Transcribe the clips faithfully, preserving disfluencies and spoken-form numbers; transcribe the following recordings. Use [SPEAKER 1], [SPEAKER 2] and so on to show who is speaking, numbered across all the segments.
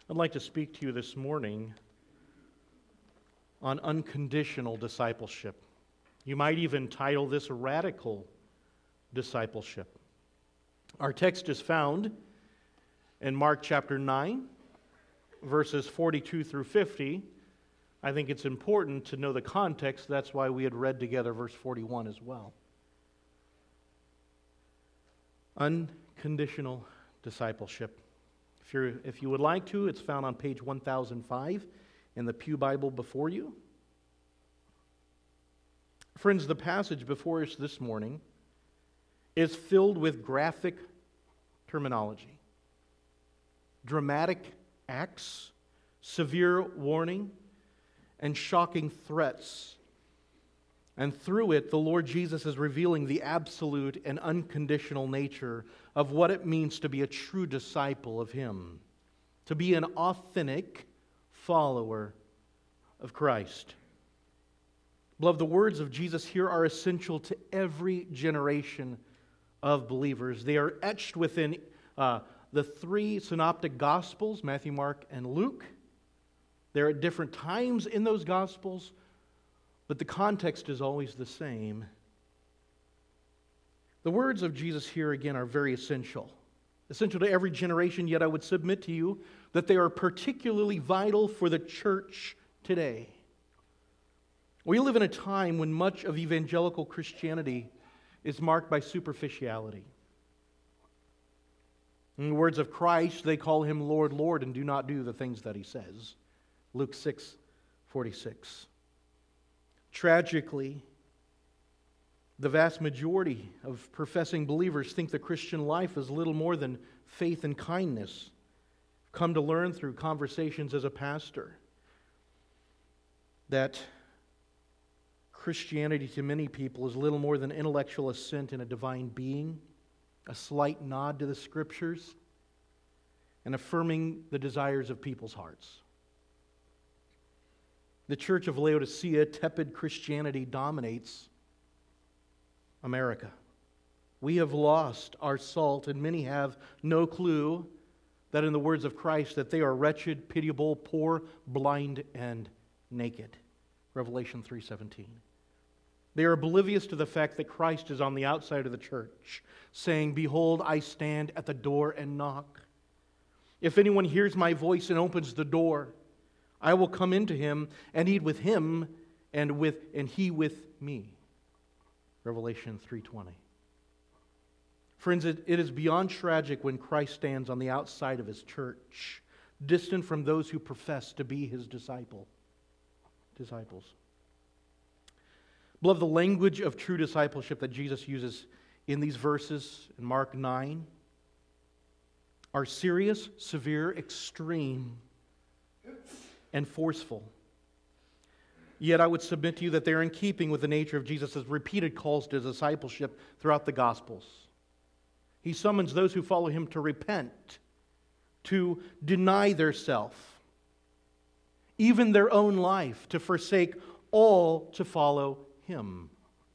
[SPEAKER 1] I'd like to speak to you this morning on unconditional discipleship. You might even title this radical discipleship. Our text is found in Mark chapter nine, verses forty-two through fifty. I think it's important to know the context. That's why we had read together verse forty-one as well. Unconditional discipleship. If you're, if you would like to, it's found on page one thousand five in the Pew Bible before you. Friends, the passage before us this morning is filled with graphic terminology, dramatic acts, severe warning, and shocking threats. And through it, the Lord Jesus is revealing the absolute and unconditional nature of what it means to be a true disciple of Him, to be an authentic follower of Christ. Beloved, the words of Jesus here are essential to every generation of believers. They are etched within uh, the three synoptic Gospels, Matthew, Mark, and Luke. They're at different times in those Gospels, but the context is always the same. The words of Jesus here again are very essential. Essential to every generation, yet I would submit to you that they are particularly vital for the church today. We live in a time when much of evangelical Christianity is marked by superficiality. In the words of Christ, they call Him Lord, Lord, and do not do the things that He says. Luke six forty-six. Tragically, the vast majority of professing believers think the Christian life is little more than faith and kindness. I've come to learn through conversations as a pastor that Christianity to many people is little more than intellectual assent in a divine being, a slight nod to the Scriptures, and affirming the desires of people's hearts. The Church of Laodicea, tepid Christianity dominates America. We have lost our salt, and many have no clue that in the words of Christ, that they are wretched, pitiable, poor, blind, and naked. Revelation three seventeen. They are oblivious to the fact that Christ is on the outside of the church, saying, "Behold, I stand at the door and knock. If anyone hears my voice and opens the door, I will come into him and eat with him and with and he with me." Revelation three twenty. Friends, it, it is beyond tragic when Christ stands on the outside of His church, distant from those who profess to be His disciple, disciples. Beloved, the language of true discipleship that Jesus uses in these verses in Mark nine are serious, severe, extreme, and forceful. Yet I would submit to you that they're in keeping with the nature of Jesus' repeated calls to discipleship throughout the Gospels. He summons those who follow Him to repent, to deny their self, even their own life, to forsake all to follow Him.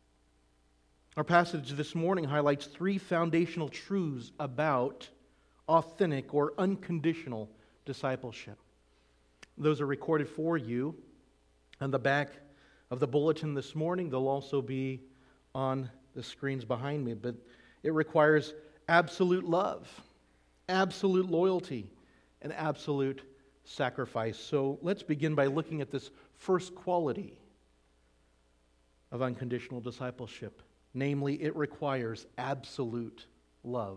[SPEAKER 1] Our passage this morning highlights three foundational truths about authentic or unconditional discipleship. Those are recorded for you on the back of the bulletin this morning. They'll also be on the screens behind me. But it requires absolute love, absolute loyalty, and absolute sacrifice. So let's begin by looking at this first quality of unconditional discipleship. Namely, it requires absolute love.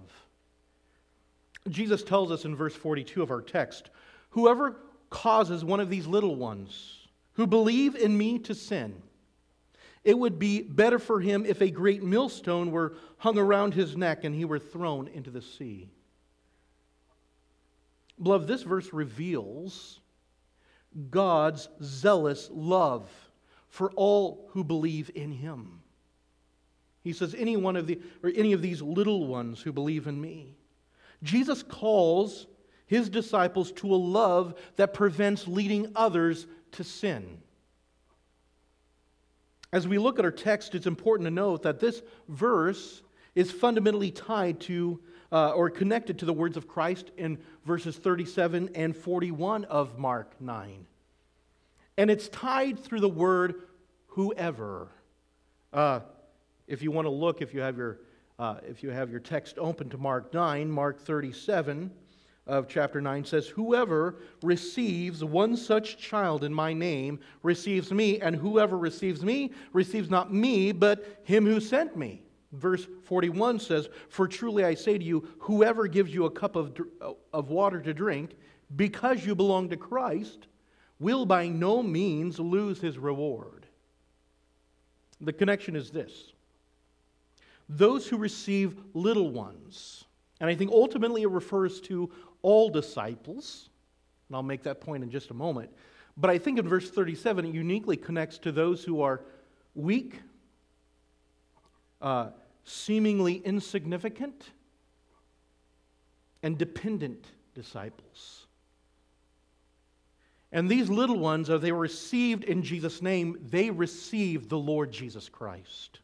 [SPEAKER 1] Jesus tells us in verse forty-two of our text, "Whoever causes one of these little ones who believe in me to sin, it would be better for him if a great millstone were hung around his neck and he were thrown into the sea." Beloved, this verse reveals God's zealous love for all who believe in Him. He says, any one of the or any of these little ones who believe in me. Jesus calls His disciples to a love that prevents leading others to sin. As we look at our text, it's important to note that this verse is fundamentally tied to uh, or connected to the words of Christ in verses thirty-seven and forty-one of Mark nine. And it's tied through the word whoever. Uh, if you want to look, if you have your uh, if you have your text open to Mark nine, Mark thirty-seven of chapter nine says, "Whoever receives one such child in my name receives me, and whoever receives me receives not me, but him who sent me." Verse forty-one says, "For truly I say to you, whoever gives you a cup of, of water to drink, because you belong to Christ, will by no means lose his reward." The connection is this: those who receive little ones, and I think ultimately it refers to all disciples, and I'll make that point in just a moment, but I think in verse thirty-seven it uniquely connects to those who are weak, uh, seemingly insignificant, and dependent disciples. And these little ones, as they were received in Jesus' name, they received the Lord Jesus Christ.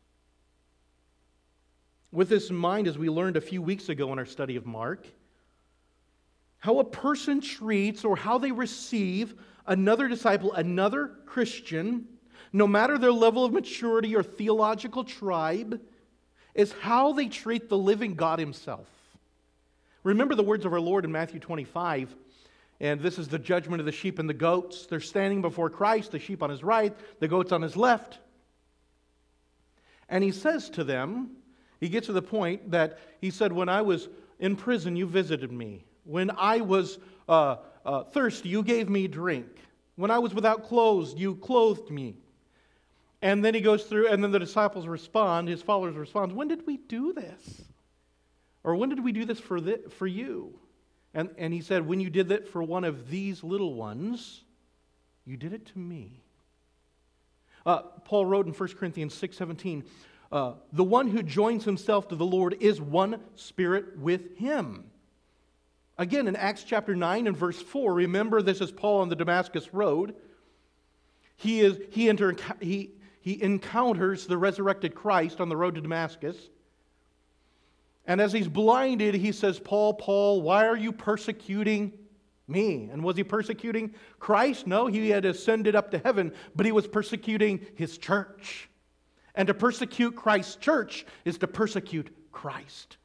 [SPEAKER 1] With this in mind, as we learned a few weeks ago in our study of Mark, how a person treats or how they receive another disciple, another Christian, no matter their level of maturity or theological tribe, is how they treat the living God Himself. Remember the words of our Lord in Matthew twenty-five, and this is the judgment of the sheep and the goats. They're standing before Christ, the sheep on His right, the goats on His left. And He says to them, He gets to the point that He said, "When I was in prison, you visited me. When I was uh, uh, thirsty, you gave me drink. When I was without clothes, you clothed me." And then He goes through, and then the disciples respond, His followers respond, "When did we do this? Or when did we do this for, the, for you?" And, and He said, "When you did that for one of these little ones, you did it to me." Uh, Paul wrote in First Corinthians six seventeen, uh, "The one who joins himself to the Lord is one spirit with Him." Again, in Acts chapter nine and verse four, remember this is Paul on the Damascus Road. He, is, he, enter, he, he encounters the resurrected Christ on the road to Damascus. And as he's blinded, he says, "Paul, Paul, why are you persecuting me?" And was he persecuting Christ? No, he had ascended up to heaven, but he was persecuting His church. And to persecute Christ's church is to persecute Christ.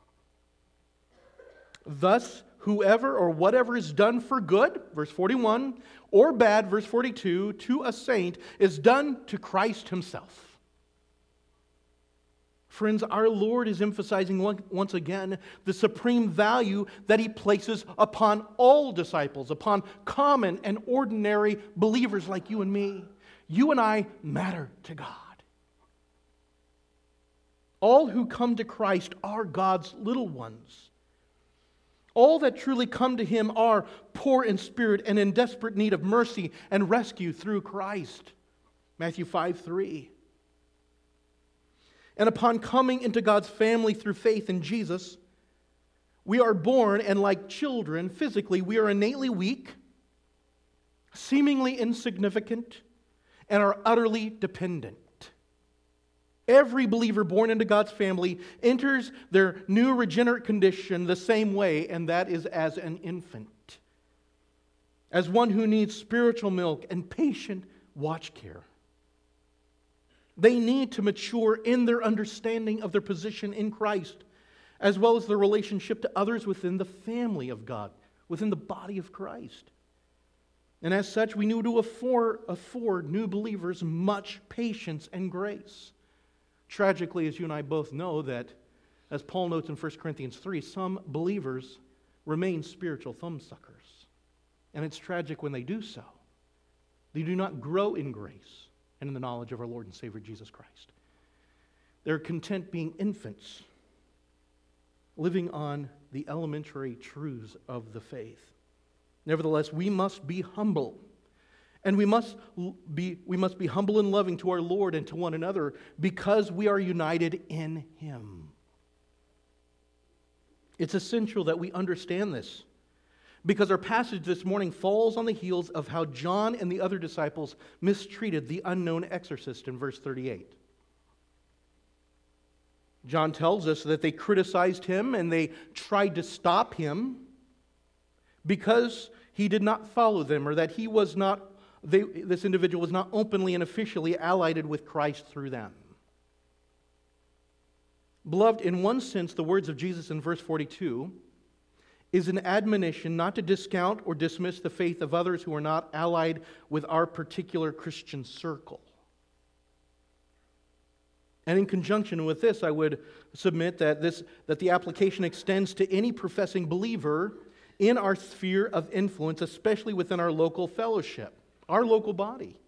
[SPEAKER 1] Thus, whoever or whatever is done for good, verse forty-one, or bad, verse forty-two, to a saint, is done to Christ Himself. Friends, our Lord is emphasizing once again the supreme value that He places upon all disciples, upon common and ordinary believers like you and me. You and I matter to God. All who come to Christ are God's little ones. All that truly come to Him are poor in spirit and in desperate need of mercy and rescue through Christ. Matthew five three. And upon coming into God's family through faith in Jesus, we are born, and like children, physically, we are innately weak, seemingly insignificant, and are utterly dependent. Every believer born into God's family enters their new regenerate condition the same way, and that is as an infant, as one who needs spiritual milk and patient watch care. They need to mature in their understanding of their position in Christ, as well as their relationship to others within the family of God, within the body of Christ. And as such, we need to afford, afford new believers much patience and grace. Tragically, as you and I both know, that, as Paul notes in First Corinthians three, some believers remain spiritual thumbsuckers. And it's tragic when they do so. They do not grow in grace and in the knowledge of our Lord and Savior Jesus Christ. They're content being infants, living on the elementary truths of the faith. Nevertheless, we must be humble. And we must be, we must be humble and loving to our Lord and to one another because we are united in Him. It's essential that we understand this, because our passage this morning falls on the heels of how John and the other disciples mistreated the unknown exorcist in verse thirty-eight. John tells us that they criticized him and they tried to stop him because he did not follow them, or that he was not, they, this individual was not openly and officially allied with Christ through them. Beloved, in one sense, the words of Jesus in verse forty-two is an admonition not to discount or dismiss the faith of others who are not allied with our particular Christian circle. And in conjunction with this, I would submit that this that the application extends to any professing believer in our sphere of influence, especially within our local fellowship, our local body.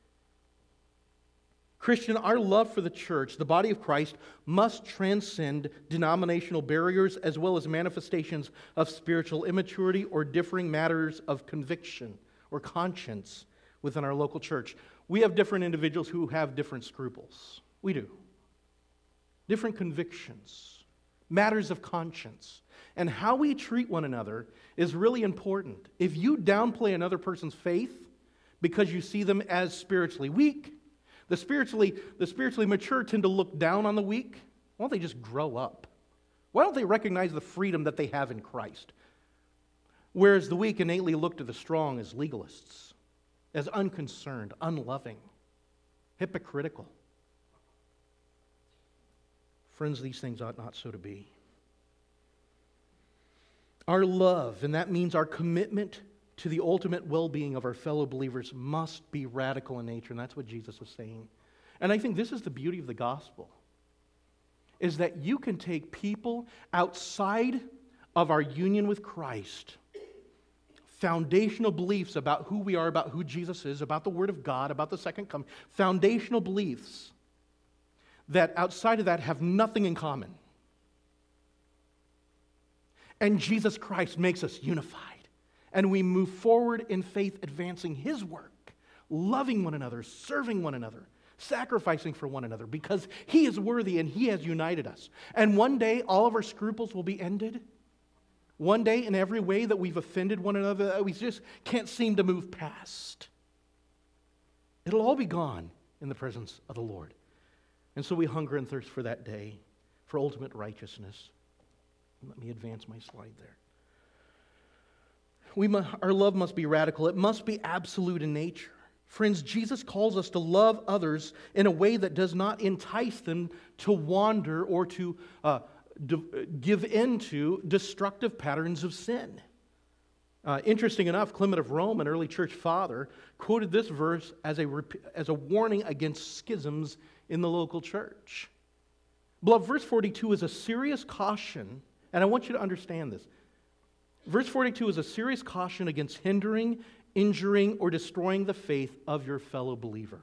[SPEAKER 1] Christian, our love for the church, the body of Christ, must transcend denominational barriers as well as manifestations of spiritual immaturity or differing matters of conviction or conscience within our local church. We have different individuals who have different scruples. We do. Different convictions, matters of conscience. And how we treat one another is really important. If you downplay another person's faith because you see them as spiritually weak, The spiritually, the spiritually mature tend to look down on the weak. Why don't they just grow up? Why don't they recognize the freedom that they have in Christ? Whereas the weak innately look to the strong as legalists, as unconcerned, unloving, hypocritical. Friends, these things ought not so to be. Our love, and that means our commitment to the ultimate well-being of our fellow believers, must be radical in nature, and that's what Jesus was saying. And I think this is the beauty of the gospel, is that you can take people outside of our union with Christ, foundational beliefs about who we are, about who Jesus is, about the Word of God, about the second coming, foundational beliefs that outside of that have nothing in common. And Jesus Christ makes us unified. And we move forward in faith, advancing His work, loving one another, serving one another, sacrificing for one another, because He is worthy and He has united us. And one day, all of our scruples will be ended. One day, in every way that we've offended one another, that we just can't seem to move past, it'll all be gone in the presence of the Lord. And so we hunger and thirst for that day, for ultimate righteousness. Let me advance my slide there. We must, our love must be radical. It must be absolute in nature. Friends, Jesus calls us to love others in a way that does not entice them to wander or to uh, d- give in to destructive patterns of sin. Uh, interesting enough, Clement of Rome, an early church father, quoted this verse as a, rep- as a warning against schisms in the local church. Beloved, verse forty-two is a serious caution, and I want you to understand this. Verse forty-two is a serious caution against hindering, injuring, or destroying the faith of your fellow believer.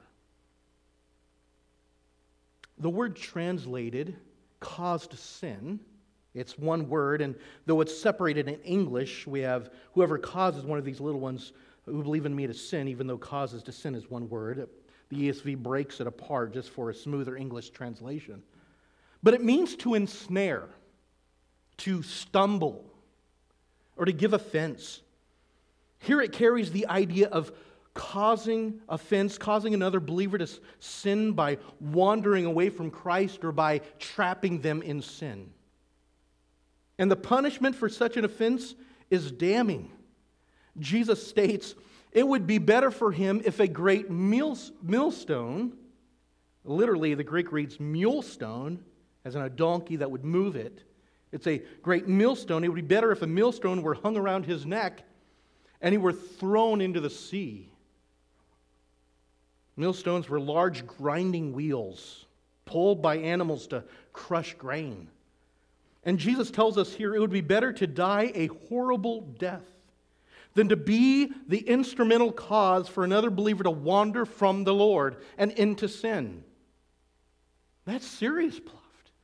[SPEAKER 1] The word translated, caused sin, it's one word, and though it's separated in English, we have whoever causes one of these little ones who believe in me to sin, even though causes to sin is one word. The E S V breaks it apart just for a smoother English translation. But it means to ensnare, to stumble, or to give offense. Here it carries the idea of causing offense, causing another believer to sin by wandering away from Christ or by trapping them in sin. And the punishment for such an offense is damning. Jesus states, it would be better for him if a great millstone, literally the Greek reads mulestone, as in a donkey that would move it. It's a great millstone. It would be better if a millstone were hung around his neck and he were thrown into the sea. Millstones were large grinding wheels pulled by animals to crush grain. And Jesus tells us here it would be better to die a horrible death than to be the instrumental cause for another believer to wander from the Lord and into sin. That's serious, beloved.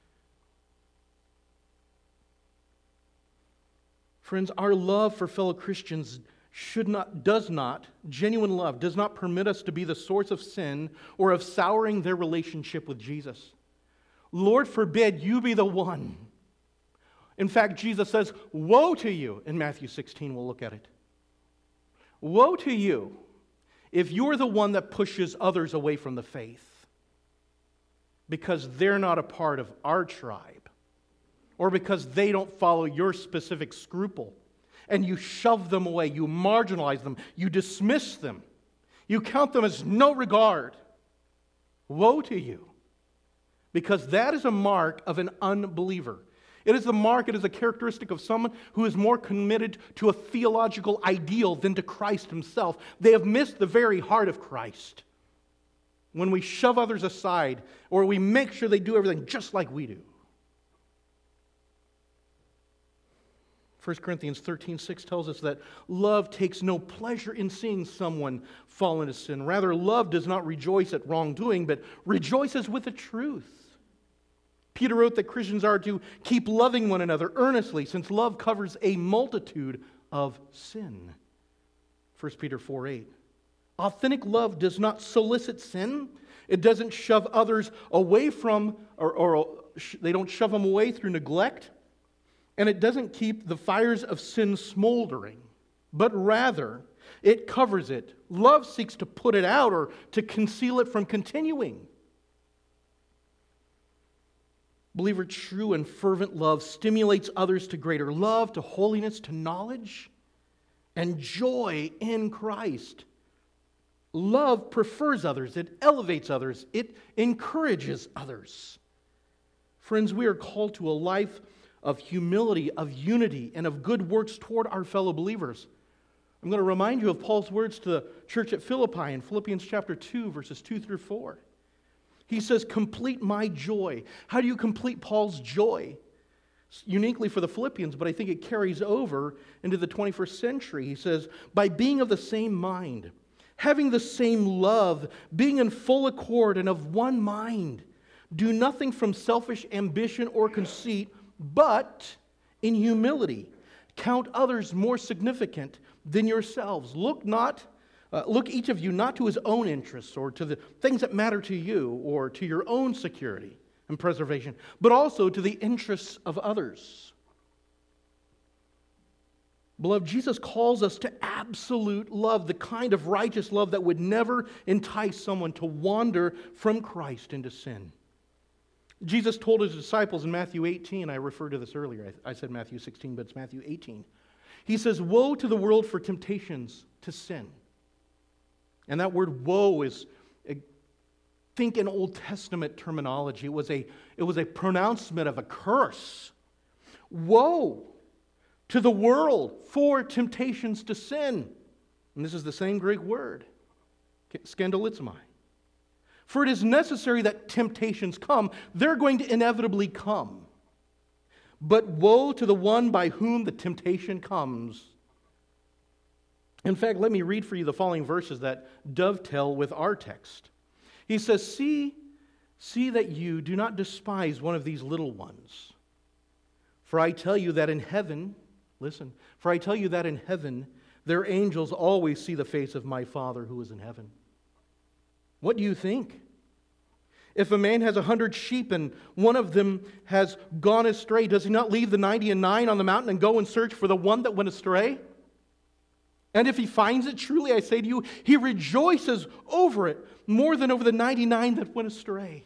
[SPEAKER 1] Friends, our love for fellow Christians should not, does not, genuine love does not permit us to be the source of sin or of souring their relationship with Jesus. Lord forbid you be the one. In fact, Jesus says, woe to you, in Matthew sixteen, we'll look at it. Woe to you if you're the one that pushes others away from the faith. because they're not a part of our tribe, or because they don't follow your specific scruple, and you shove them away, you marginalize them, you dismiss them, you count them as no regard, woe to you, because that is a mark of an unbeliever. It is the mark, it is a characteristic of someone who is more committed to a theological ideal than to Christ himself. They have missed the very heart of Christ. When we shove others aside, or we make sure they do everything just like we do. First Corinthians thirteen six tells us that love takes no pleasure in seeing someone fall into sin. Rather, love does not rejoice at wrongdoing, but rejoices with the truth. Peter wrote that Christians are to keep loving one another earnestly, since love covers a multitude of sin. First Peter four eight. Authentic love does not solicit sin. It doesn't shove others away from, or, or they don't shove them away through neglect. And it doesn't keep the fires of sin smoldering, but rather it covers it. Love seeks to put it out or to conceal it from continuing. Believer, true and fervent love stimulates others to greater love, to holiness, to knowledge, and joy in Christ. Love prefers others, it elevates others, it encourages others. Friends, we are called to a life of humility, of unity, and of good works toward our fellow believers. I'm going to remind you of Paul's words to the church at Philippi in Philippians chapter two, verses two through four. He says, complete my joy. How do you complete Paul's joy? Uniquely for the Philippians, but I think it carries over into the twenty-first century. He says, by being of the same mind, having the same love, being in full accord and of one mind. Do nothing from selfish ambition or conceit, but in humility count others more significant than yourselves. Look not Uh, look, each of you, not to his own interests or to the things that matter to you or to your own security and preservation, but also to the interests of others. Beloved, Jesus calls us to absolute love, the kind of righteous love that would never entice someone to wander from Christ into sin. Jesus told his disciples in Matthew eighteen, I referred to this earlier, I, I said Matthew sixteen, but it's Matthew eighteen. He says, woe to the world for temptations to sin. And that word woe is, think in Old Testament terminology. It was a, it was a pronouncement of a curse. Woe to the world for temptations to sin. And this is the same Greek word, scandalizomai. For it is necessary that temptations come. They're going to inevitably come. But woe to the one by whom the temptation comes. In fact, let me read for you the following verses that dovetail with our text. He says, see, see that you do not despise one of these little ones. For I tell you that in heaven, listen, for I tell you that in heaven, their angels always see the face of my Father who is in heaven. What do you think? If a man has a hundred sheep and one of them has gone astray, does he not leave the ninety and nine on the mountain and go and search for the one that went astray? And if he finds it, truly I say to you, he rejoices over it more than over the ninety-nine that went astray.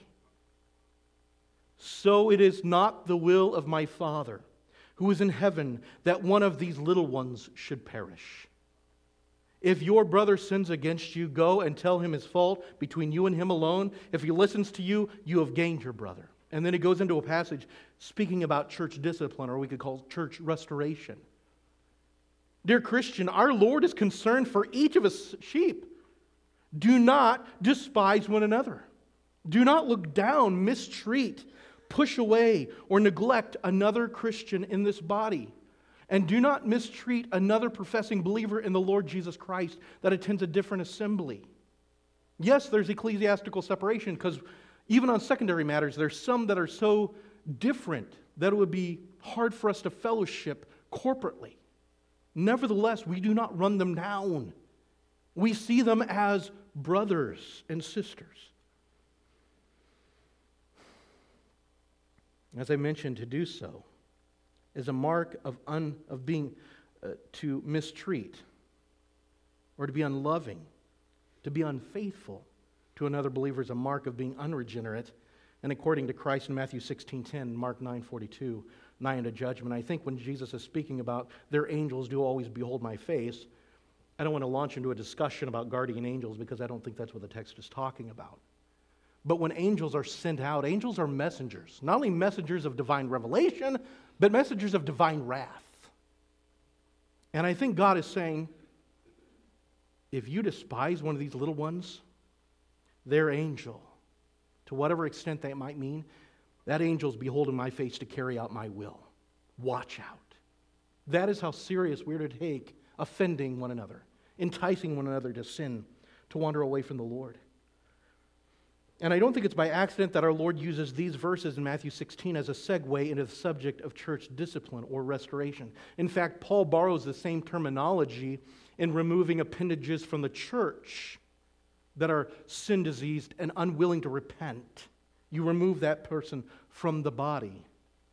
[SPEAKER 1] So it is not the will of my Father, who is in heaven, that one of these little ones should perish. If your brother sins against you, go and tell him his fault between you and him alone. If he listens to you, you have gained your brother. And then it goes into a passage speaking about church discipline, or we could call it church restoration. Dear Christian, our Lord is concerned for each of us sheep. Do not despise one another. Do not look down, mistreat, push away, or neglect another Christian in this body. And do not mistreat another professing believer in the Lord Jesus Christ that attends a different assembly. Yes, there's ecclesiastical separation, because even on secondary matters, there's some that are so different that it would be hard for us to fellowship corporately. Nevertheless, we do not run them down. We see them as brothers and sisters. As I mentioned, to do so is a mark of, un, of being, uh, to mistreat, or to be unloving, to be unfaithful to another believer is a mark of being unregenerate, and according to Christ in Matthew sixteen ten, Mark nine forty-two, nigh unto judgment. I think when Jesus is speaking about their angels do always behold my face, I don't want to launch into a discussion about guardian angels because I don't think that's what the text is talking about. But when angels are sent out, angels are messengers, not only messengers of divine revelation, but messengers of divine wrath. And I think God is saying, if you despise one of these little ones, their angel, to whatever extent that might mean, that angel's beholding my face to carry out my will. Watch out. That is how serious we're to take offending one another, enticing one another to sin, to wander away from the Lord. And I don't think it's by accident that our Lord uses these verses in Matthew sixteen as a segue into the subject of church discipline or restoration. In fact, Paul borrows the same terminology in removing appendages from the church that are sin-diseased and unwilling to repent. You remove that person from the body.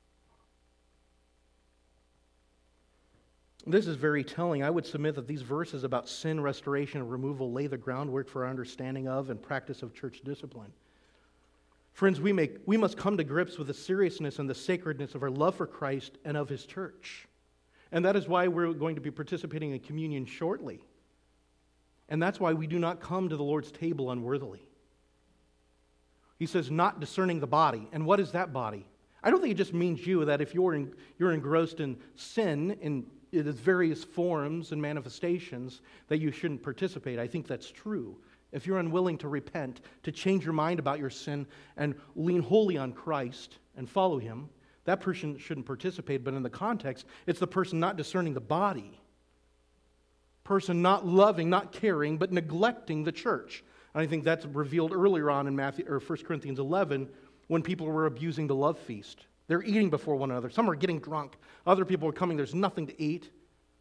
[SPEAKER 1] This is very telling. I would submit that these verses about sin, restoration, and removal lay the groundwork for our understanding of and practice of church discipline. Friends, we, make, we must come to grips with the seriousness and the sacredness of our love for Christ and of His church. And that is why we're going to be participating in communion shortly. And that's why we do not come to the Lord's table unworthily. He says, not discerning the body. And what is that body? I don't think it just means you, that if you're, in, you're engrossed in sin in its various forms and manifestations, that you shouldn't participate. I think that's true. If you're unwilling to repent, to change your mind about your sin and lean wholly on Christ and follow Him, that person shouldn't participate. But in the context, it's the person not discerning the body. Person not loving, not caring, but neglecting the church. And I think that's revealed earlier on in Matthew or First Corinthians eleven when people were abusing the love feast. They're eating before one another. Some are getting drunk. Other people are coming. There's nothing to eat.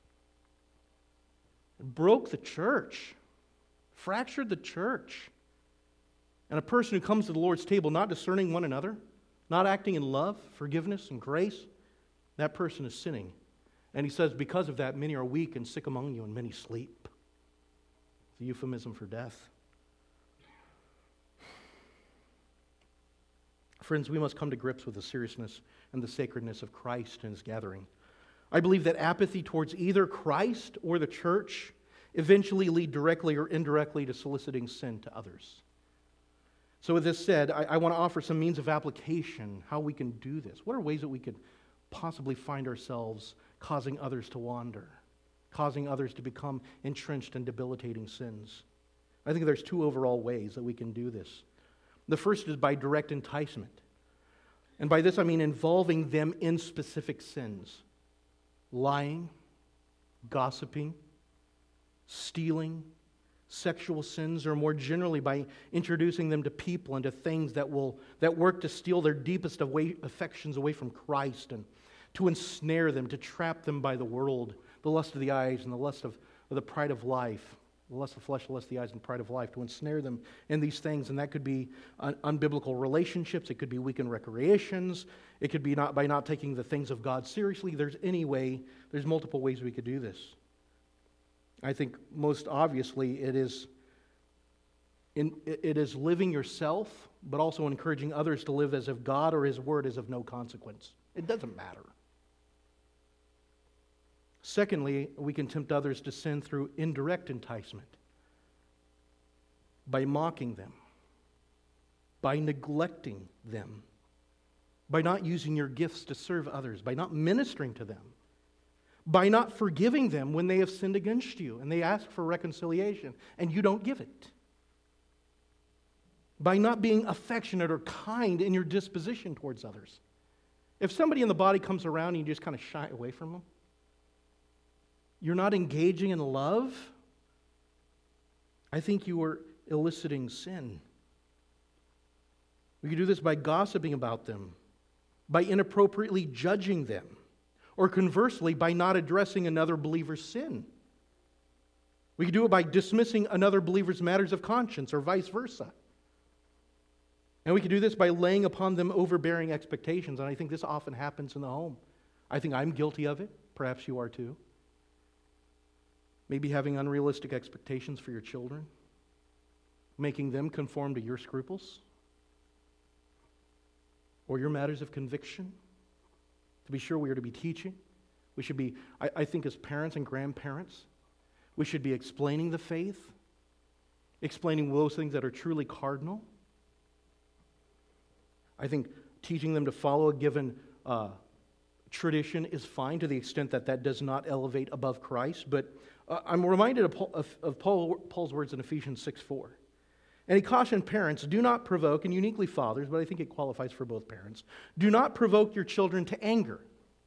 [SPEAKER 1] It broke the church. Fractured the church. And a person who comes to the Lord's table not discerning one another, not acting in love, forgiveness, and grace, that person is sinning. And he says, because of that, many are weak and sick among you, and many sleep. It's a euphemism for death. Friends, we must come to grips with the seriousness and the sacredness of Christ and His gathering. I believe that apathy towards either Christ or the church eventually lead directly or indirectly to soliciting sin to others. So with this said, I, I want to offer some means of application, how we can do this. What are ways that we could possibly find ourselves causing others to wander, causing others to become entrenched in debilitating sins? I think there's two overall ways that we can do this. The first is by direct enticement. And by this I mean involving them in specific sins. Lying, gossiping, stealing, sexual sins, or more generally by introducing them to people and to things that will that work to steal their deepest away, affections away from Christ and to ensnare them, to trap them by the world, the lust of the eyes and the lust of, of the pride of life. The lust of the flesh, the lust of the eyes, and pride of life, to ensnare them in these things. And that could be un- unbiblical relationships. It could be weekend recreations. It could be not by not taking the things of God seriously. There's any way, there's multiple ways we could do this. I think most obviously it is, in, it is living yourself, but also encouraging others to live as if God or His Word is of no consequence. It doesn't matter. Secondly, we can tempt others to sin through indirect enticement, by mocking them, by neglecting them, by not using your gifts to serve others, by not ministering to them, by not forgiving them when they have sinned against you and they ask for reconciliation and you don't give it, by not being affectionate or kind in your disposition towards others. If somebody in the body comes around and you just kind of shy away from them, you're not engaging in love, I think you are eliciting sin. We can do this by gossiping about them, by inappropriately judging them, or conversely, by not addressing another believer's sin. We can do it by dismissing another believer's matters of conscience, or vice versa. And we can do this by laying upon them overbearing expectations, and I think this often happens in the home. I think I'm guilty of it. Perhaps you are too. Maybe having unrealistic expectations for your children, making them conform to your scruples. or your matters of conviction. To be sure, we are to be teaching. We should be, I, I think as parents and grandparents, we should be explaining the faith, explaining those things that are truly cardinal. I think teaching them to follow a given uh, tradition is fine to the extent that that does not elevate above Christ. But uh, I'm reminded of, Paul, of, of Paul, Paul's words in Ephesians six four. And he cautioned parents, do not provoke, and uniquely fathers, but I think it qualifies for both parents, do not provoke your children to anger,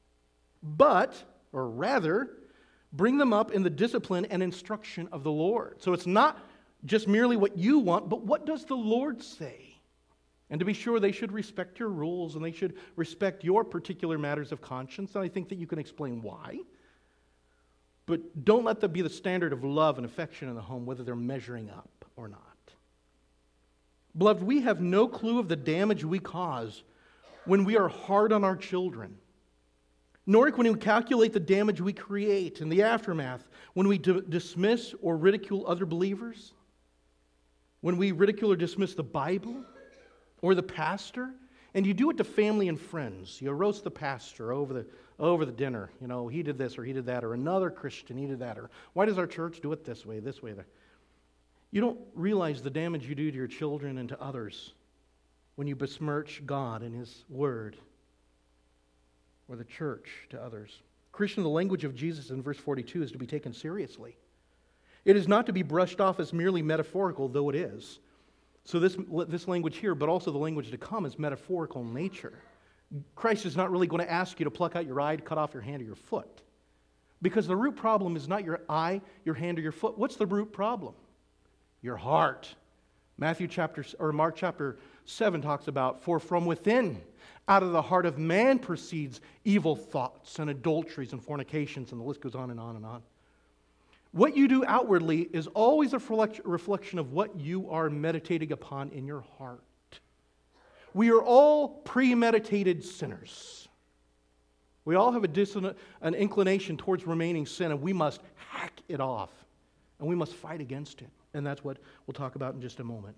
[SPEAKER 1] but, or rather, bring them up in the discipline and instruction of the Lord. So it's not just merely what you want, but what does the Lord say? And to be sure, they should respect your rules, and they should respect your particular matters of conscience, and I think that you can explain why. But don't let that be the standard of love and affection in the home, whether they're measuring up or not. Beloved, we have no clue of the damage we cause when we are hard on our children, nor can we calculate the damage we create in the aftermath when we d- dismiss or ridicule other believers, when we ridicule or dismiss the Bible or the pastor. And you do it to family and friends. You roast the pastor over the over the dinner. You know, he did this or he did that, or another Christian, he did that, or why does our church do it this way, this way, that? You don't realize the damage you do to your children and to others when you besmirch God and His Word, or the church to others. Christian, the language of Jesus in verse forty-two is to be taken seriously. It is not to be brushed off as merely metaphorical, though it is. So this, this language here, but also the language to come, is metaphorical in nature. Christ is not really going to ask you to pluck out your eye, to cut off your hand or your foot. Because the root problem is not your eye, your hand, or your foot. What's the root problem? Your heart. Matthew chapter, or Mark chapter seven talks about, for from within, out of the heart of man proceeds evil thoughts and adulteries and fornications, and the list goes on and on and on. What you do outwardly is always a reflection of what you are meditating upon in your heart. We are all premeditated sinners. We all have a dissonant, an inclination towards remaining sin, and we must hack it off, and we must fight against it. And that's what we'll talk about in just a moment.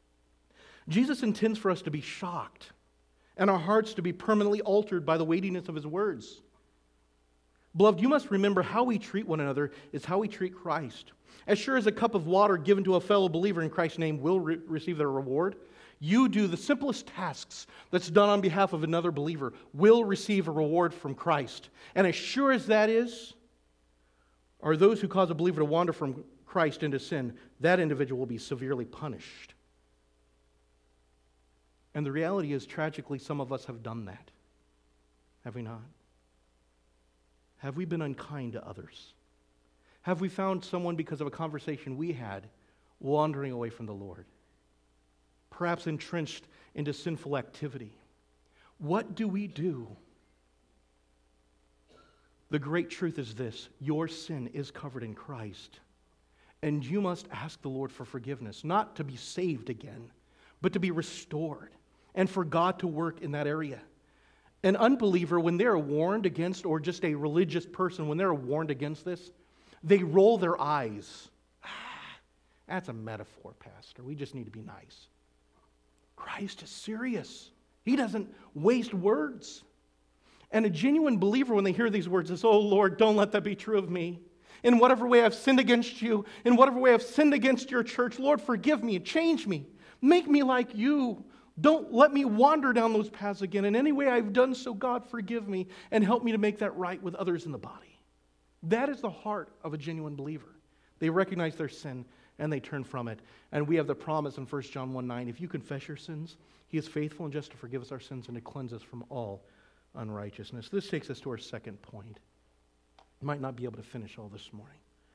[SPEAKER 1] Jesus intends for us to be shocked and our hearts to be permanently altered by the weightiness of His words. Beloved, you must remember how we treat one another is how we treat Christ. As sure as a cup of water given to a fellow believer in Christ's name will re- receive their reward, you do the simplest tasks that's done on behalf of another believer will receive a reward from Christ. And as sure as that is, are those who cause a believer to wander from Christ into sin, that individual will be severely punished. And the reality is, tragically, some of us have done that. Have we not? Have we been unkind to others? Have we found someone, because of a conversation we had, wandering away from the Lord? Perhaps entrenched into sinful activity. What do we do? The great truth is this: your sin is covered in Christ. And you must ask the Lord for forgiveness, not to be saved again, but to be restored, and for God to work in that area. An unbeliever, when they're warned against, or just a religious person, when they're warned against this, they roll their eyes. Ah, that's a metaphor, Pastor. We just need to be nice. Christ is serious. He doesn't waste words. And a genuine believer, when they hear these words, says, oh Lord, don't let that be true of me. In whatever way I've sinned against you, in whatever way I've sinned against your church, Lord, forgive me, change me, make me like you. Don't let me wander down those paths again. In any way I've done so, God, forgive me and help me to make that right with others in the body. That is the heart of a genuine believer. They recognize their sin and they turn from it. And we have the promise in First John one nine, if you confess your sins, He is faithful and just to forgive us our sins and to cleanse us from all unrighteousness. This takes us to our second point. Might not be able to finish all this morning.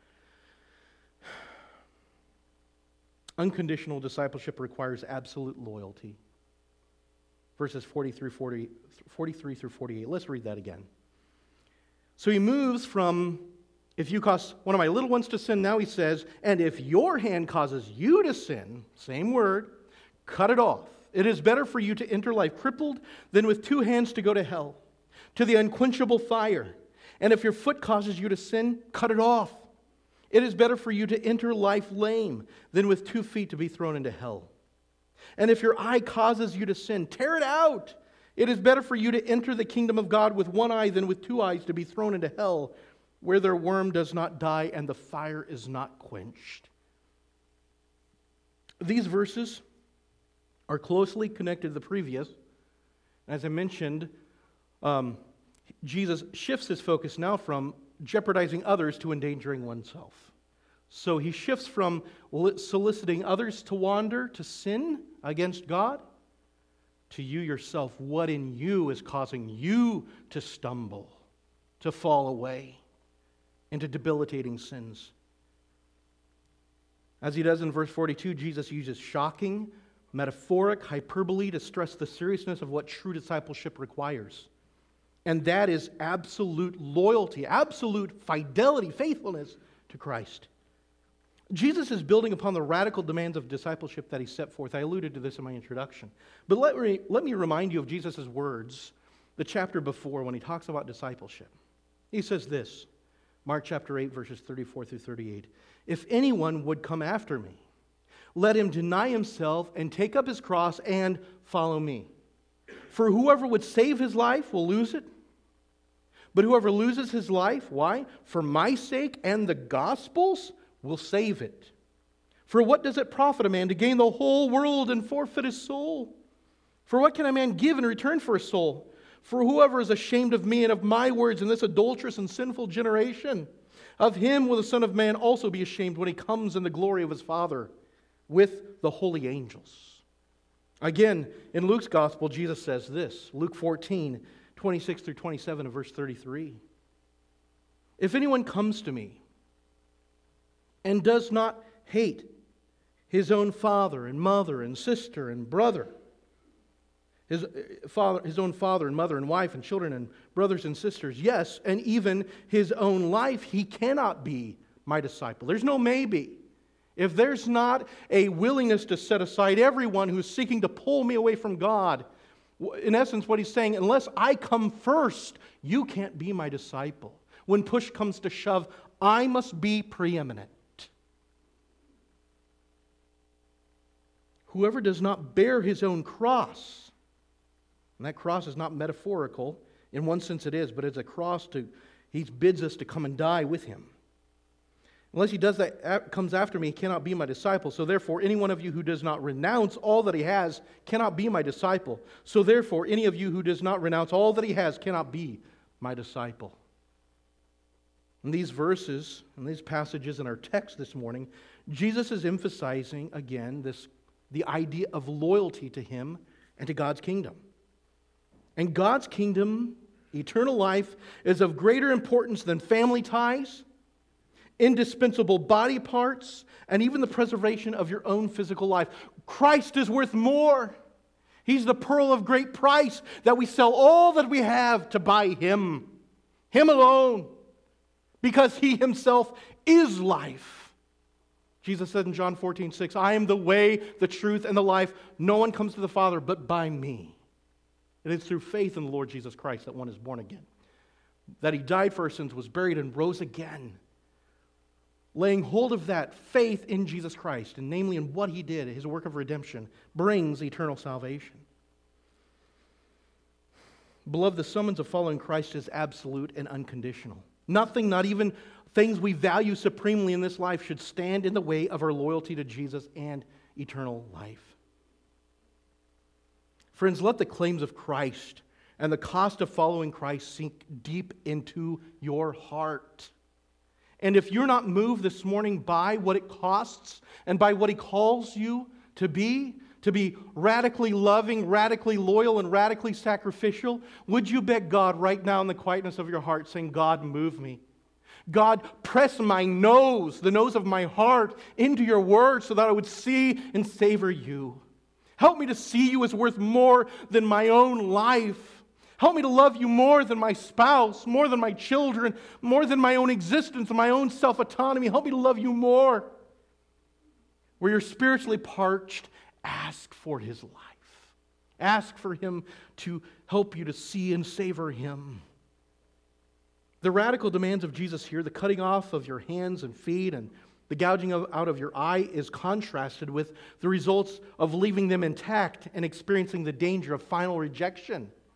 [SPEAKER 1] Unconditional discipleship requires absolute loyalty. Verses forty-three through forty-eight. Let's read that again. So he moves from, if you cause one of my little ones to sin, now he says, and if your hand causes you to sin, same word, cut it off. It is better for you to enter life crippled than with two hands to go to hell, to the unquenchable fire. And if your foot causes you to sin, cut it off. It is better for you to enter life lame than with two feet to be thrown into hell. And if your eye causes you to sin, tear it out. It is better for you to enter the kingdom of God with one eye than with two eyes to be thrown into hell, where their worm does not die and the fire is not quenched. These verses are closely connected to the previous. As I mentioned, um, Jesus shifts his focus now from jeopardizing others to endangering oneself. So he shifts from soliciting others to wander, to sin against God, to you yourself. What in you is causing you to stumble, to fall away into debilitating sins? As he does in verse forty-two, Jesus uses shocking, metaphoric hyperbole to stress the seriousness of what true discipleship requires. And that is absolute loyalty, absolute fidelity, faithfulness to Christ. Jesus is building upon the radical demands of discipleship that he set forth. I alluded to this in my introduction. But let me, let me remind you of Jesus' words the chapter before when he talks about discipleship. He says this, Mark chapter eight, verses thirty-four through thirty-eight. If anyone would come after me, let him deny himself and take up his cross and follow me. For whoever would save his life will lose it. But whoever loses his life, why? For my sake and the gospel's, will save it. For what does it profit a man to gain the whole world and forfeit his soul? For what can a man give in return for his soul? For whoever is ashamed of me and of my words in this adulterous and sinful generation, of him will the Son of Man also be ashamed when he comes in the glory of his Father with the holy angels. Again, in Luke's gospel, Jesus says this, Luke fourteen, twenty-six through twenty-seven of verse thirty-three. If anyone comes to me and does not hate his own father and mother and sister and brother, his father, his own father and mother and wife and children and brothers and sisters, yes, and even his own life, he cannot be my disciple. There's no maybe. If there's not a willingness to set aside everyone who's seeking to pull me away from God, in essence what he's saying, unless I come first, you can't be my disciple. When push comes to shove, I must be preeminent. Whoever does not bear his own cross, and that cross is not metaphorical, in one sense it is, but it's a cross to, he bids us to come and die with him. Unless he does that, comes after me, he cannot be my disciple. So therefore, any one of you who does not renounce all that he has cannot be my disciple. So therefore, any of you who does not renounce all that he has cannot be my disciple. In these verses, in these passages in our text this morning, Jesus is emphasizing again this the idea of loyalty to him and to God's kingdom. And God's kingdom, eternal life, is of greater importance than family ties, indispensable body parts, and even the preservation of your own physical life. Christ is worth more. He's the pearl of great price that we sell all that we have to buy him. Him alone. Because he himself is life. Jesus said in John fourteen six, I am the way, the truth, and the life. No one comes to the Father but by me. It is through faith in the Lord Jesus Christ that one is born again. That he died for our sins, was buried, and rose again. Laying hold of that faith in Jesus Christ, and namely in what he did, his work of redemption, brings eternal salvation. Beloved, the summons of following Christ is absolute and unconditional. Nothing, not even things we value supremely in this life, should stand in the way of our loyalty to Jesus and eternal life. Friends, let the claims of Christ and the cost of following Christ sink deep into your heart. And if you're not moved this morning by what it costs and by what he calls you to be, to be radically loving, radically loyal, and radically sacrificial, would you beg God right now in the quietness of your heart, saying, God, move me. God, press my nose, the nose of my heart, into your word so that I would see and savor you. Help me to see you as worth more than my own life. Help me to love you more than my spouse, more than my children, more than my own existence, my own self-autonomy. Help me to love you more. Where you're spiritually parched, ask for his life. Ask for him to help you to see and savor him. The radical demands of Jesus here, the cutting off of your hands and feet and the gouging of, out of your eye, is contrasted with the results of leaving them intact and experiencing the danger of final rejection.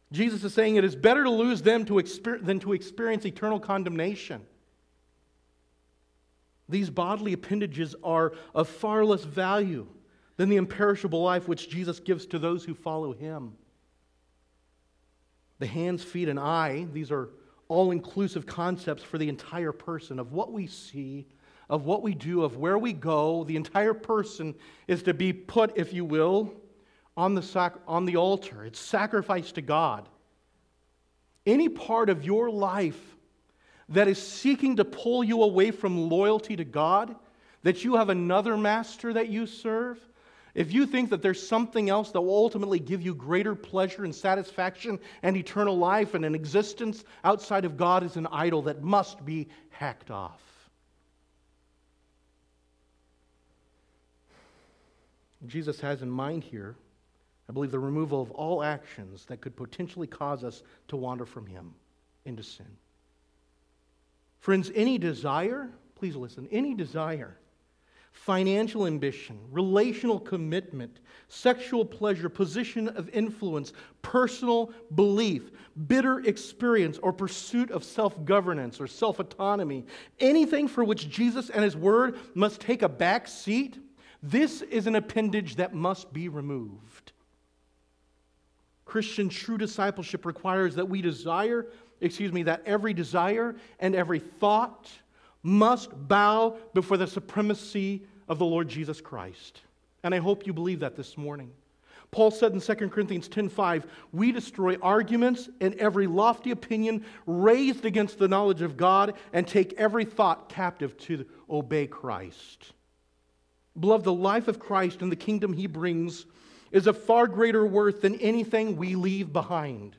[SPEAKER 1] Jesus is saying it is better to lose them to exper- than to experience eternal condemnation. These bodily appendages are of far less value than the imperishable life which Jesus gives to those who follow Him. The hands, feet, and eye, these are all-inclusive concepts for the entire person of what we see, of what we do, of where we go. The entire person is to be put, if you will, on the sac- on the altar. It's sacrificed to God. Any part of your life that is seeking to pull you away from loyalty to God, that you have another master that you serve, if you think that there's something else that will ultimately give you greater pleasure and satisfaction and eternal life and an existence outside of God, is an idol that must be hacked off. Jesus has in mind here, I believe, the removal of all actions that could potentially cause us to wander from Him into sin. Friends, any desire, please listen, any desire, financial ambition, relational commitment, sexual pleasure, position of influence, personal belief, bitter experience, or pursuit of self-governance or self-autonomy, anything for which Jesus and His Word must take a back seat, this is an appendage that must be removed. Christian true discipleship requires that we desire, excuse me, that every desire and every thought must bow before the supremacy of the Lord Jesus Christ. And I hope you believe that this morning. Paul said in Second Corinthians ten five, we destroy arguments and every lofty opinion raised against the knowledge of God and take every thought captive to obey Christ. Beloved, the life of Christ and the kingdom He brings is of far greater worth than anything we leave behind.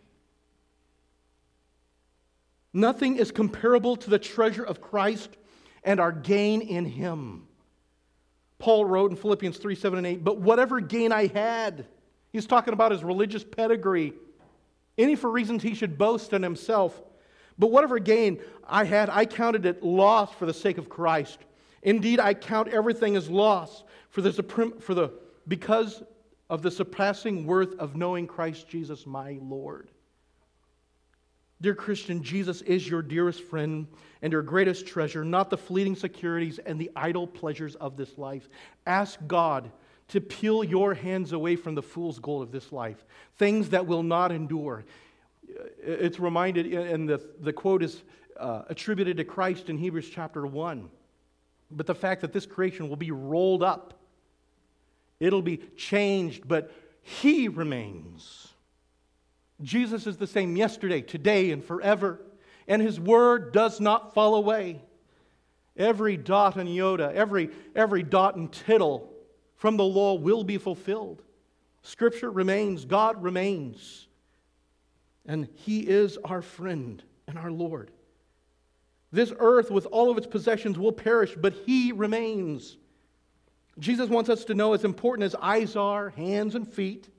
[SPEAKER 1] Nothing is comparable to the treasure of Christ and our gain in Him. Paul wrote in Philippians three, seven, and eight, but whatever gain I had, he's talking about his religious pedigree, any for reasons he should boast in himself, but whatever gain I had, I counted it loss for the sake of Christ. Indeed, I count everything as loss for the supreme, for the because of the surpassing worth of knowing Christ Jesus my Lord. Dear Christian, Jesus is your dearest friend and your greatest treasure, not the fleeting securities and the idle pleasures of this life. Ask God to peel your hands away from the fool's gold of this life, things that will not endure. It's reminded, and the, the quote is uh, attributed to Christ in Hebrews chapter one. But the fact that this creation will be rolled up, it'll be changed, but He remains. Jesus is the same yesterday, today, and forever. And His Word does not fall away. Every dot and iota, every, every dot and tittle from the law will be fulfilled. Scripture remains, God remains. And He is our friend and our Lord. This earth with all of its possessions will perish, but He remains. Jesus wants us to know, as important as eyes are, hands and feet,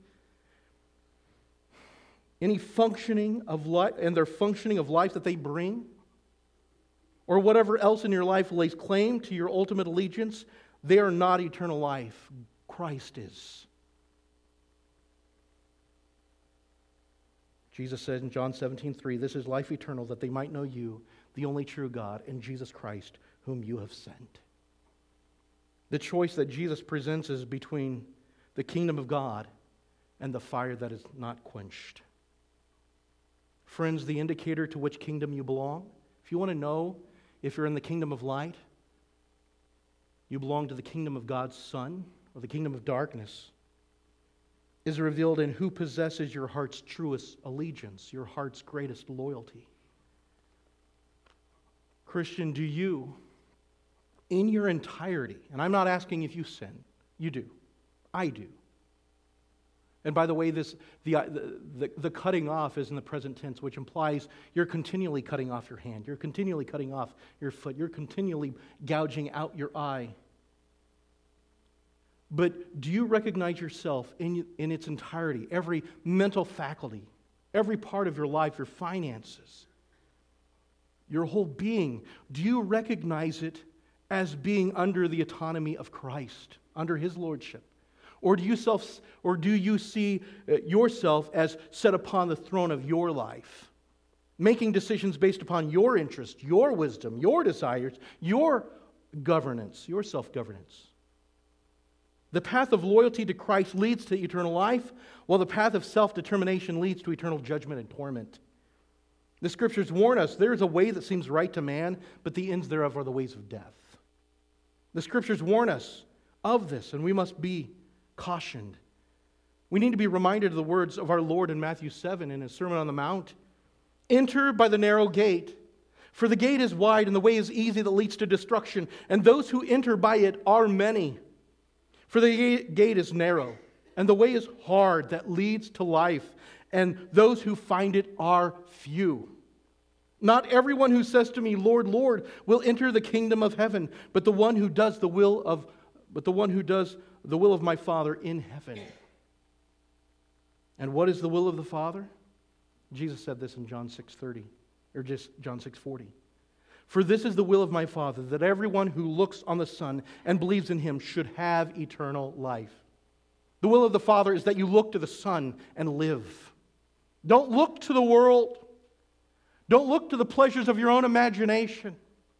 [SPEAKER 1] any functioning of life and their functioning of life that they bring, or whatever else in your life lays claim to your ultimate allegiance, they are not eternal life. Christ is. Jesus said in John seventeen three, this is life eternal, that they might know you, the only true God, and Jesus Christ, whom you have sent. The choice that Jesus presents is between the kingdom of God and the fire that is not quenched. Friends, the indicator to which kingdom you belong, if you want to know if you're in the kingdom of light, you belong to the kingdom of God's Son, or the kingdom of darkness, is revealed in who possesses your heart's truest allegiance, your heart's greatest loyalty. Christian, do you, in your entirety, and I'm not asking if you sin, you do, I do. And by the way, this the, the, the cutting off is in the present tense, which implies you're continually cutting off your hand, you're continually cutting off your foot, you're continually gouging out your eye. But do you recognize yourself in, in its entirety, every mental faculty, every part of your life, your finances, your whole being? Do you recognize it as being under the autonomy of Christ, under His lordship? Or do you self, or do you see uh, yourself as set upon the throne of your life, making decisions based upon your interest, your wisdom, your desires, your governance, your self-governance? The path of loyalty to Christ leads to eternal life, while the path of self-determination leads to eternal judgment and torment. The Scriptures warn us there is a way that seems right to man, but the ends thereof are the ways of death. The Scriptures warn us of this, and we must be cautioned. We need to be reminded of the words of our Lord in Matthew seven in His Sermon on the Mount. Enter by the narrow gate, for the gate is wide and the way is easy that leads to destruction, and those who enter by it are many. For the gate is narrow, and the way is hard that leads to life, and those who find it are few. Not everyone who says to me, Lord, Lord, will enter the kingdom of heaven, but the one who does the will of but the one who does the will of my Father in heaven. And what is the will of the Father? Jesus said this in John six thirty, or just John six forty. For this is the will of my Father, that everyone who looks on the Son and believes in Him should have eternal life. The will of the Father is that you look to the Son and live. Don't look to the world. Don't look to the pleasures of your own imagination.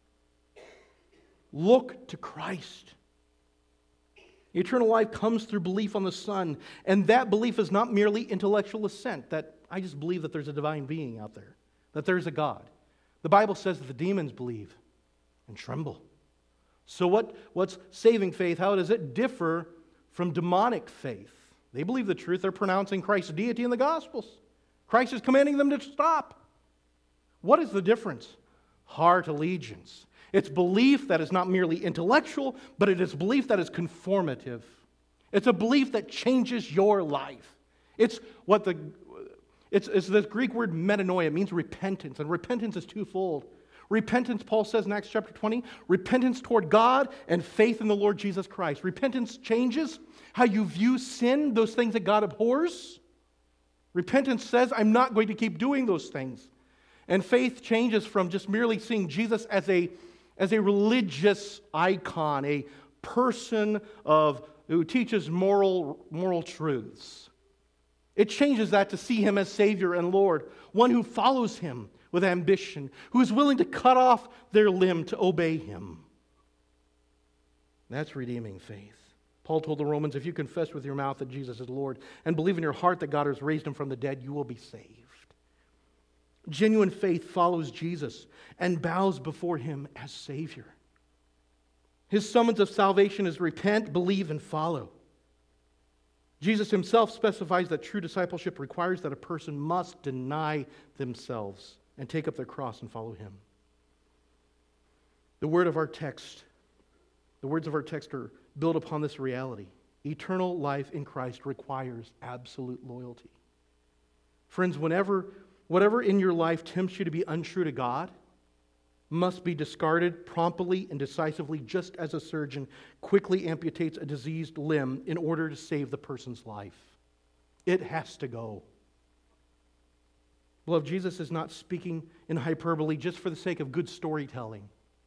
[SPEAKER 1] Look to Christ. Eternal life comes through belief on the Son, and that belief is not merely intellectual assent, that I just believe that there's a divine being out there, that there's a God. The Bible says that the demons believe and tremble. So what, what's saving faith? How does it differ from demonic faith? They believe the truth. They're pronouncing Christ's deity in the Gospels. Christ is commanding them to stop. What is the difference? Heart allegiance. It's belief that is not merely intellectual, but it is belief that is conformative. It's a belief that changes your life. It's what the it's, it's this Greek word metanoia. It means repentance, and repentance is twofold. Repentance, Paul says in Acts chapter twenty, repentance toward God and faith in the Lord Jesus Christ. Repentance changes how you view sin, those things that God abhors. Repentance says, I'm not going to keep doing those things. And faith changes from just merely seeing Jesus as a, as a religious icon, a person of, who teaches moral, moral truths. It changes that to see Him as Savior and Lord, one who follows Him with ambition, who is willing to cut off their limb to obey Him. That's redeeming faith. Paul told the Romans, if you confess with your mouth that Jesus is Lord and believe in your heart that God has raised Him from the dead, you will be saved. Genuine faith follows Jesus and bows before Him as Savior. His summons of salvation is repent, believe, and follow. Jesus Himself specifies that true discipleship requires that a person must deny themselves and take up their cross and follow Him. The word of our text, the words of our text are built upon this reality. Eternal life in Christ requires absolute loyalty. Friends, whenever, whatever in your life tempts you to be untrue to God must be discarded promptly and decisively, just as a surgeon quickly amputates a diseased limb in order to save the person's life. It has to go. Beloved, Jesus is not speaking in hyperbole just for the sake of good storytelling,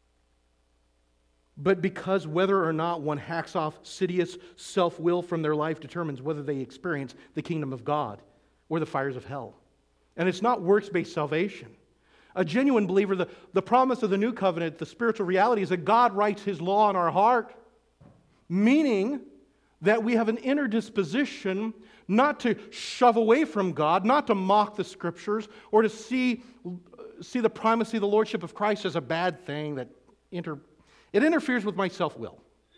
[SPEAKER 1] but because whether or not one hacks off sidious self-will from their life determines whether they experience the kingdom of God or the fires of hell. And it's not works-based salvation. A genuine believer, the, the promise of the new covenant, the spiritual reality is that God writes His law in our heart, meaning that we have an inner disposition not to shove away from God, not to mock the Scriptures, or to see, see the primacy of the Lordship of Christ as a bad thing that inter, it interferes with my self-will.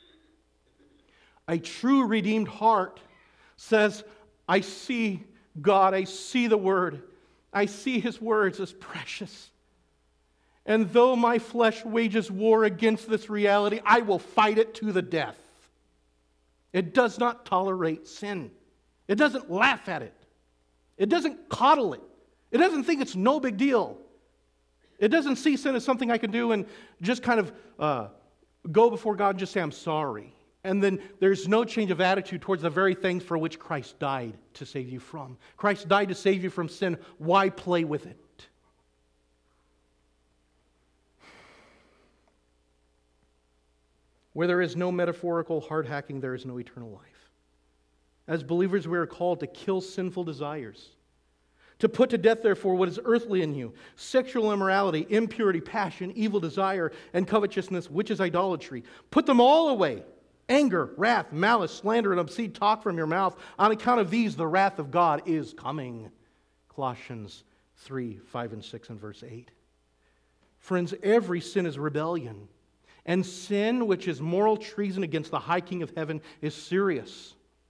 [SPEAKER 1] A true redeemed heart says, I see God, I see the Word, I see His words as precious. And though my flesh wages war against this reality, I will fight it to the death. It does not tolerate sin. It doesn't laugh at it. It doesn't coddle it. It doesn't think it's no big deal. It doesn't see sin as something I can do and just kind of uh, go before God and just say, I'm sorry. And then there's no change of attitude towards the very things for which Christ died to save you from. Christ died to save you from sin. Why play with it? Where there is no metaphorical hard hacking, there is no eternal life. As believers, we are called to kill sinful desires. To put to death, therefore, what is earthly in you: sexual immorality, impurity, passion, evil desire, and covetousness, which is idolatry. Put them all away. Anger, wrath, malice, slander, and obscene talk from your mouth. On account of these, the wrath of God is coming. Colossians three, five, and six, and verse eight. Friends, every sin is rebellion. And sin, which is moral treason against the high King of heaven, is serious.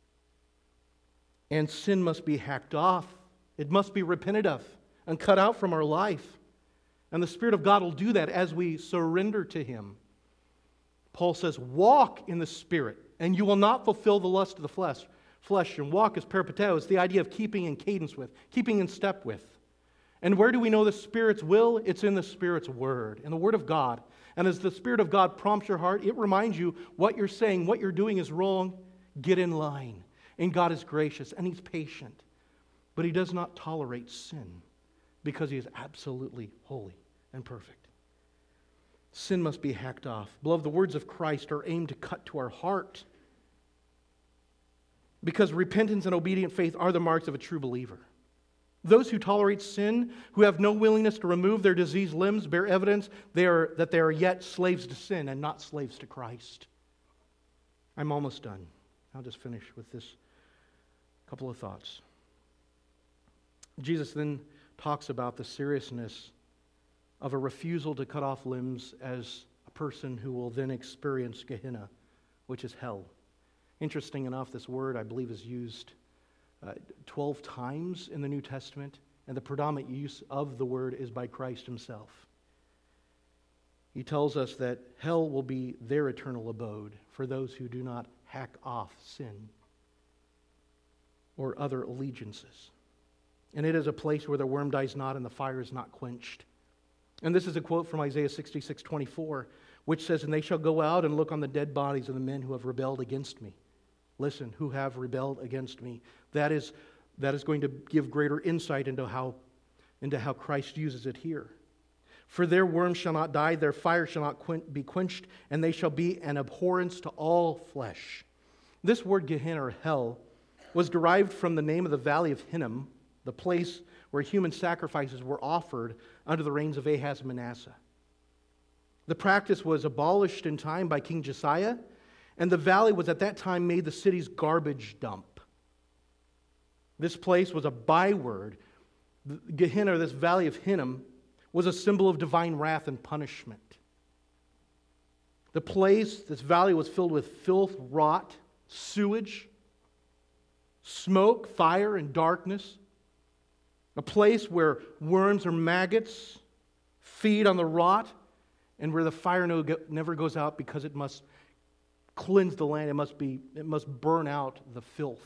[SPEAKER 1] And sin must be hacked off. It must be repented of and cut out from our life. And the Spirit of God will do that as we surrender to Him. Paul says, walk in the Spirit, and you will not fulfill the lust of the flesh. Flesh and walk is peripateo. It's the idea of keeping in cadence with, keeping in step with. And where do we know the Spirit's will? It's in the Spirit's Word, in the Word of God. And as the Spirit of God prompts your heart, it reminds you what you're saying, what you're doing is wrong. Get in line. And God is gracious, and He's patient. But He does not tolerate sin because He is absolutely holy and perfect. Sin must be hacked off. Beloved, the words of Christ are aimed to cut to our heart, because repentance and obedient faith are the marks of a true believer. Those who tolerate sin, who have no willingness to remove their diseased limbs, bear evidence they are, that they are yet slaves to sin and not slaves to Christ. I'm almost done. I'll just finish with this couple of thoughts. Jesus then talks about the seriousness of a refusal to cut off limbs as a person who will then experience Gehenna, which is hell. Interesting enough, this word, I believe, is used uh, twelve times in the New Testament, and the predominant use of the word is by Christ Himself. He tells us that hell will be their eternal abode for those who do not hack off sin or other allegiances. And it is a place where the worm dies not and the fire is not quenched. And this is a quote from Isaiah sixty-six twenty-four, which says, "And they shall go out and look on the dead bodies of the men who have rebelled against me." Listen, who have rebelled against me. That is, that is going to give greater insight into how, into how Christ uses it here. "For their worm shall not die, their fire shall not be quenched, and they shall be an abhorrence to all flesh." This word Gehenna, or hell, was derived from the name of the valley of Hinnom, the place where human sacrifices were offered under the reigns of Ahaz and Manasseh. The practice was abolished in time by King Josiah, and the valley was at that time made the city's garbage dump. This place was a byword. Gehenna, this valley of Hinnom, was a symbol of divine wrath and punishment. The place, this valley, was filled with filth, rot, sewage, smoke, fire, and darkness. A place where worms or maggots feed on the rot, and where the fire no, never goes out because it must cleanse the land. It must be, it must burn out the filth.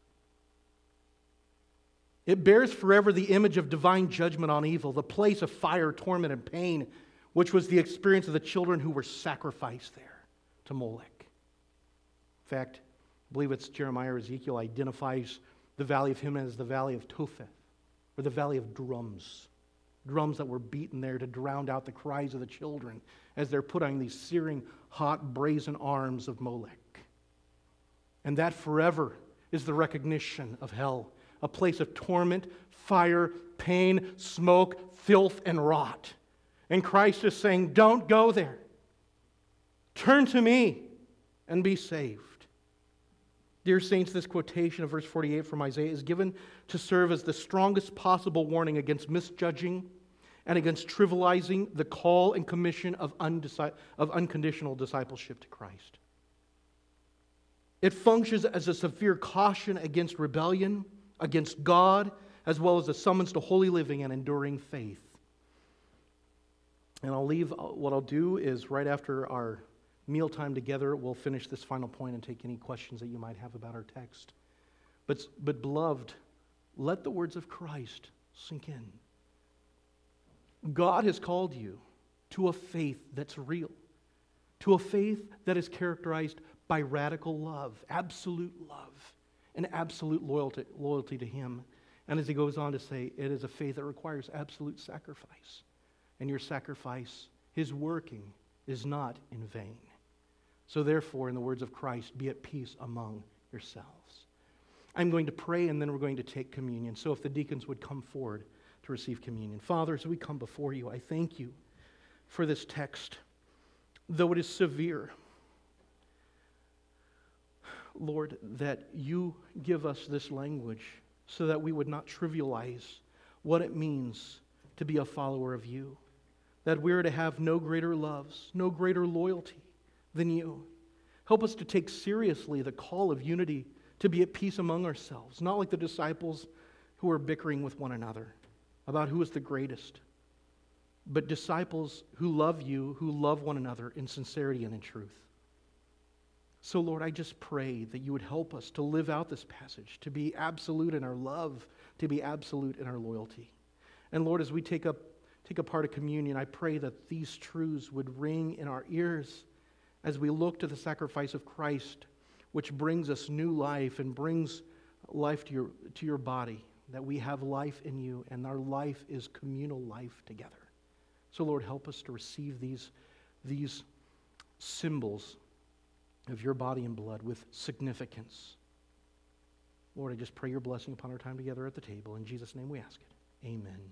[SPEAKER 1] It bears forever the image of divine judgment on evil, the place of fire, torment, and pain, which was the experience of the children who were sacrificed there to Molech. In fact, I believe it's Jeremiah or Ezekiel identifies the valley of Hinnom as the valley of Topheth, or the valley of drums. Drums that were beaten there to drown out the cries of the children as they're put on these searing, hot, brazen arms of Molech. And that forever is the recognition of hell, a place of torment, fire, pain, smoke, filth, and rot. And Christ is saying, don't go there. Turn to me and be saved. Dear saints, this quotation of verse forty-eight from Isaiah is given to serve as the strongest possible warning against misjudging and against trivializing the call and commission of, undeci- of unconditional discipleship to Christ. It functions as a severe caution against rebellion, against God, as well as a summons to holy living and enduring faith. And I'll leave, what I'll do is right after our mealtime together, we'll finish this final point and take any questions that you might have about our text. But, but beloved, let the words of Christ sink in. God has called you to a faith that's real, to a faith that is characterized by radical love, absolute love, and absolute loyalty, loyalty to Him. And as he goes on to say, it is a faith that requires absolute sacrifice. And your sacrifice, His working, is not in vain. So therefore, in the words of Christ, be at peace among yourselves. I'm going to pray, and then we're going to take communion. So if the deacons would come forward to receive communion. Father, as we come before you, I thank you for this text, though it is severe. Lord, that you give us this language so that we would not trivialize what it means to be a follower of you. That we're to have no greater loves, no greater loyalty than you. Help us to take seriously the call of unity, to be at peace among ourselves, not like the disciples who are bickering with one another about who is the greatest, but disciples who love you, who love one another in sincerity and in truth. So, Lord, I just pray that you would help us to live out this passage, to be absolute in our love, to be absolute in our loyalty. And Lord, as we take up take a part of communion, I pray that these truths would ring in our ears as we look to the sacrifice of Christ, which brings us new life and brings life to your, to your body, that we have life in you, and our life is communal life together. So, Lord, help us to receive these, these symbols of your body and blood with significance. Lord, I just pray your blessing upon our time together at the table. In Jesus' name we ask it. Amen.